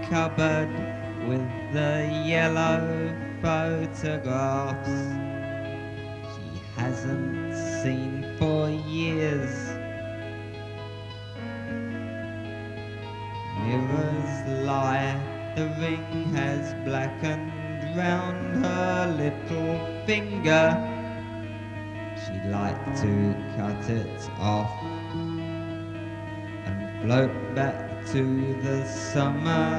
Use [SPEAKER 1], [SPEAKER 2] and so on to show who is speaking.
[SPEAKER 1] cupboard with the yellow photographs she hasn't seen for years. Mirrors lie, the ring has blackened round her little finger. She'd like to cut it off and float back to the summer